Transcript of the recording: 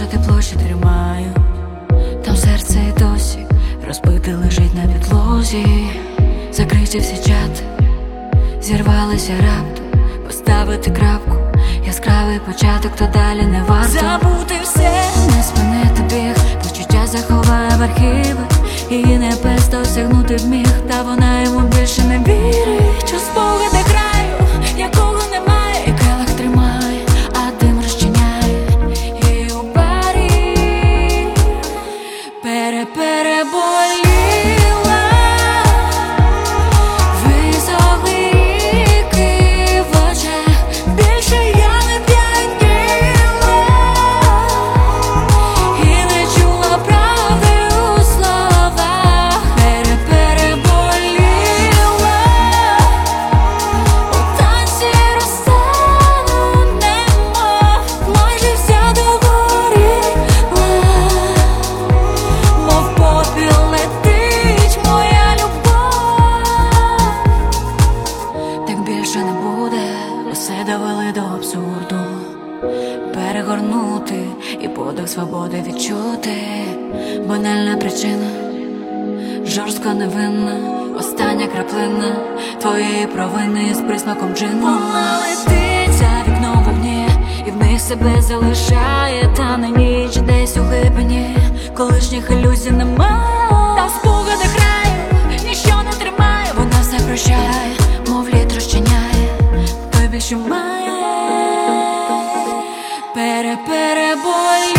тепло ще тримаю, там серце й досі розбите лежить на підлозі. Закриті всі чати, зірвалися раптом, поставити крапку, яскравий початок, то далі не варто. Забути все, не спинити біг, почуття заховає в архіви, її небес досягнути вміг, та вона йому більше не вірить. У спогади краю, якого немає, і келих тримає, а дим розчиняє її у парі. Переболіла, висохли ріки в очах, більше я не п'яніла і не чула правди у словах. Переболіла, у танці розтану, немов майже вся догоріла, мов попіл летить моя любов. Так більше не буде, усе довели до абсурду. Перегорнути і подих свободи відчути. Банальна причина, жорстко невинна, остання краплина твоєї провини з присмаком джину. Вона летить за вікном вогні і в них себе залишає, та на ніч десь у глибині колишніх ілюзій немає. Та в спогадах краю ніщо не тримає, вона все прощає, мов лід розчиняє той біль, що має. Переболі.